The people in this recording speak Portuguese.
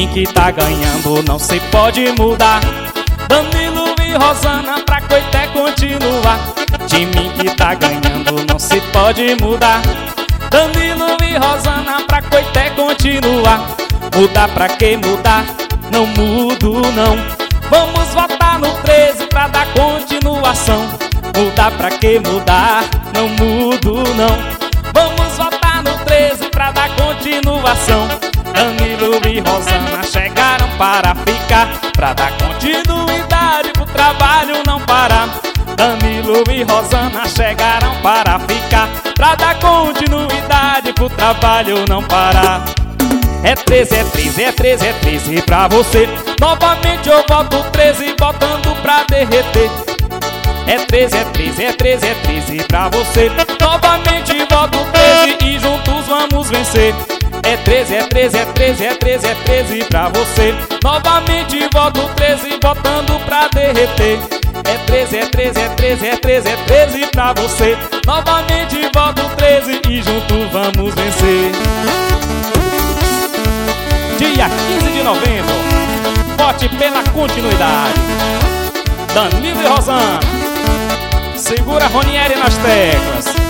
Time que tá ganhando não se pode mudar. Danilo e Rosana pra Coité continuar. Time que tá ganhando não se pode mudar. Danilo e Rosana pra Coité continuar. Mudar pra que mudar? Não mudo não. Vamos votar no 13 pra dar continuação. Mudar pra que mudar? Não mudo não. Vamos votar no 13 pra dar continuação. Danilo e Rosana chegaram para ficar, pra dar continuidade pro trabalho não parar. Danilo e Rosana chegaram para ficar, pra dar continuidade pro trabalho não parar. É 13, é 13, é 13, é 13 pra você. Novamente eu voto 13, botando pra derreter. É 13, é 13, é 13, é 13 pra você. Novamente voto 13 e juntos vamos vencer. É 13, é 13, é 13, é 13, é 13 pra você. Novamente voto 13, botando pra derreter. É 13, é 13, é 13, é 13, é 13 pra você. Novamente voto 13 e juntos vamos vencer. Dia 15 de novembro, vote pela continuidade. Danilo e Rosana, segura Ronieri nas teclas.